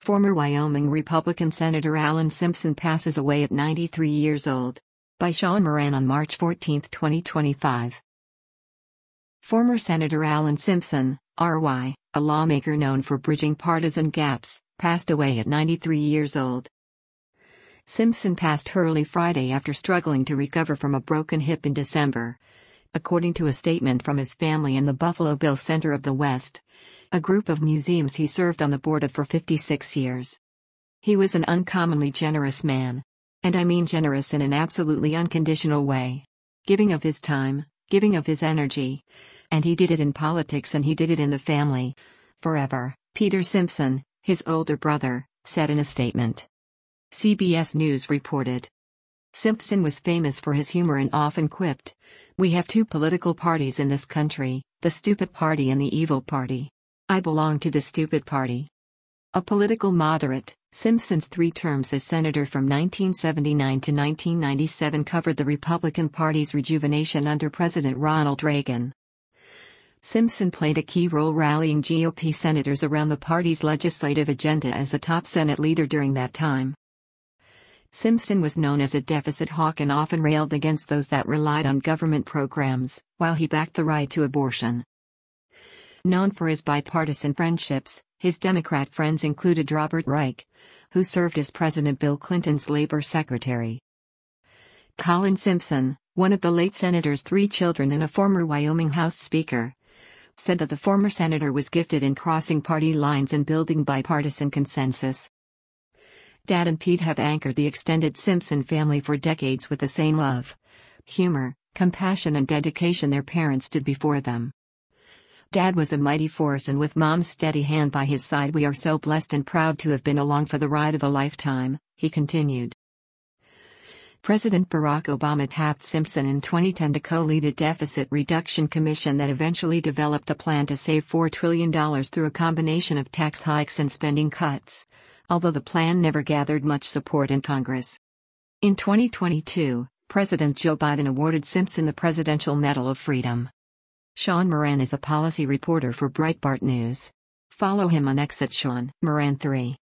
Former Wyoming Republican Senator Alan Simpson passes away at 93 years old. By Sean Moran on March 14, 2025. Former Senator Alan Simpson, RY, a lawmaker known for bridging partisan gaps, passed away at 93 years old. Simpson passed early Friday after struggling to recover from a broken hip in December. According to a statement from his family and the Buffalo Bill Center of the West, a group of museums he served on the board of for 56 years. He was an uncommonly generous man. And I mean generous in an absolutely unconditional way. Giving of his time, giving of his energy. And he did it in politics and he did it in the family. Forever, Peter Simpson, his older brother, said in a statement. CBS News reported. Simpson was famous for his humor and often quipped, "We have two political parties in this country, the stupid party and the evil party. I belong to the stupid party." A political moderate, Simpson's 3 terms as senator from 1979 to 1997 covered the Republican Party's rejuvenation under President Ronald Reagan. Simpson played a key role rallying GOP senators around the party's legislative agenda as a top Senate leader during that time. Simpson was known as a deficit hawk and often railed against those that relied on government programs, while he backed the right to abortion. Known for his bipartisan friendships, his Democrat friends included Robert Reich, who served as President Bill Clinton's labor secretary. Colin Simpson, one of the late senator's 3 children and a former Wyoming House Speaker, said that the former senator was gifted in crossing party lines and building bipartisan consensus. Dad and Pete have anchored the extended Simpson family for decades with the same love, humor, compassion and dedication their parents did before them. Dad was a mighty force, and with Mom's steady hand by his side, we are so blessed and proud to have been along for the ride of a lifetime, he continued. President Barack Obama tapped Simpson in 2010 to co-lead a deficit reduction commission that eventually developed a plan to save $4 trillion through a combination of tax hikes and spending cuts, although the plan never gathered much support in Congress. In 2022, President Joe Biden awarded Simpson the Presidential Medal of Freedom. Sean Moran is a policy reporter for Breitbart News. Follow him on X at Sean Moran 3.